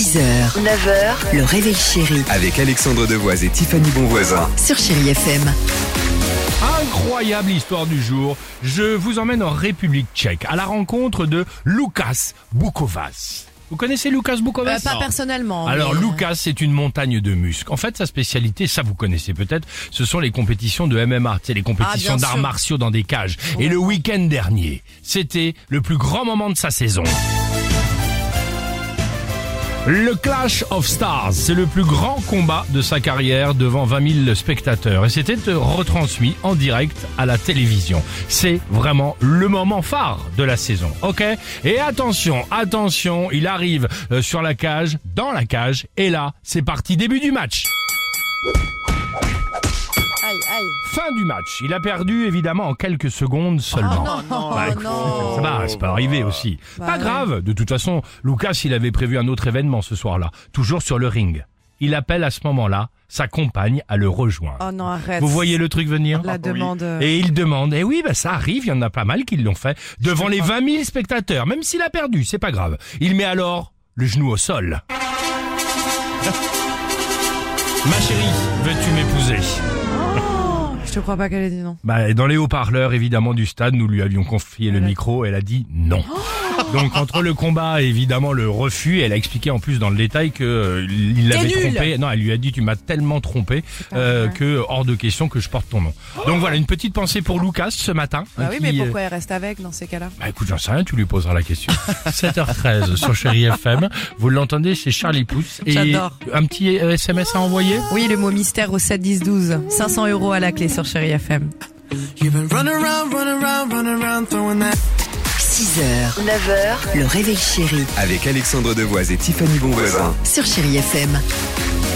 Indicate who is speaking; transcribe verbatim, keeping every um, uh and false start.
Speaker 1: six heures, neuf heures, le réveil chéri
Speaker 2: Avec Alexandre Devoise et Tiffany Bonvoisin.
Speaker 1: sur Chéri F M.
Speaker 3: Incroyable histoire du jour. Je vous emmène en République tchèque à la rencontre de Lukáš Bukovac. Vous connaissez Lukáš Bukovac?
Speaker 4: Euh, pas personnellement.
Speaker 3: Alors
Speaker 4: mais...
Speaker 3: Lukáš, c'est une montagne de muscles. En fait, sa spécialité, ça vous connaissez peut-être, ce sont les compétitions de M M A, c'est les compétitions
Speaker 4: Ah, bien
Speaker 3: d'arts
Speaker 4: sûr.
Speaker 3: martiaux dans des cages. Et le week-end dernier, c'était le plus grand moment de sa saison. Le Clash of Stars, c'est le plus grand combat de sa carrière devant vingt mille spectateurs et c'était retransmis en direct à la télévision. C'est vraiment le moment phare de la saison, ok? Et attention, attention, il arrive euh, sur la cage, dans la cage, et là, c'est parti, début du match.
Speaker 4: Aïe, aïe.
Speaker 3: Fin du match. Il a perdu évidemment en quelques secondes seulement.
Speaker 4: Oh non,
Speaker 3: Bah,
Speaker 4: oh non.
Speaker 3: Ça va, c'est pas arrivé aussi.
Speaker 4: Bah
Speaker 3: pas
Speaker 4: ouais.
Speaker 3: grave. De toute façon, Lukáš, il avait prévu un autre événement ce soir-là. Toujours sur le ring. Il appelle à ce moment-là sa compagne à le rejoindre.
Speaker 4: Oh non, arrête.
Speaker 3: Vous voyez le truc venir?
Speaker 4: La demande. euh,
Speaker 3: Et il demande, et oui, bah ça arrive, il y en a pas mal qui l'ont fait, devant les vingt mille spectateurs, même s'il a perdu, c'est pas grave. Il met alors le genou au sol. Ma chérie, veux-tu m'épouser?
Speaker 4: Je te crois pas qu'elle ait dit non.
Speaker 3: Bah, et dans les haut-parleurs, évidemment, du stade, nous lui avions confié le
Speaker 4: Ouais.
Speaker 3: micro, elle a dit non. Donc, entre le combat et évidemment le refus, elle a expliqué en plus dans le détail que euh, il l'avait
Speaker 4: T'es nul.
Speaker 3: trompé. Non, elle lui a dit tu m'as tellement trompé euh,
Speaker 4: vrai.
Speaker 3: que hors de question que je porte ton nom. Donc voilà, une petite pensée pour Lukáš ce matin.
Speaker 4: Bah
Speaker 3: hein,
Speaker 4: oui,
Speaker 3: qui,
Speaker 4: mais
Speaker 3: euh,
Speaker 4: pourquoi elle reste avec dans ces cas-là?
Speaker 3: Bah écoute, j'en sais rien, tu lui poseras la question. sept heures treize sur Chéri F M. Vous l'entendez, c'est Charlie Pouce. Et
Speaker 4: J'adore.
Speaker 3: un petit euh, S M S à envoyer.
Speaker 4: Oui, le mot mystère au sept dix douze. cinq cents euros à la clé sur Chéri F M.
Speaker 5: You've been running around, running around, running around, throwing that.
Speaker 1: six heures, neuf heures, le réveil chéri
Speaker 2: Avec Alexandre Devoise et Tiffany Bonvoisin.
Speaker 1: sur Chéri F M.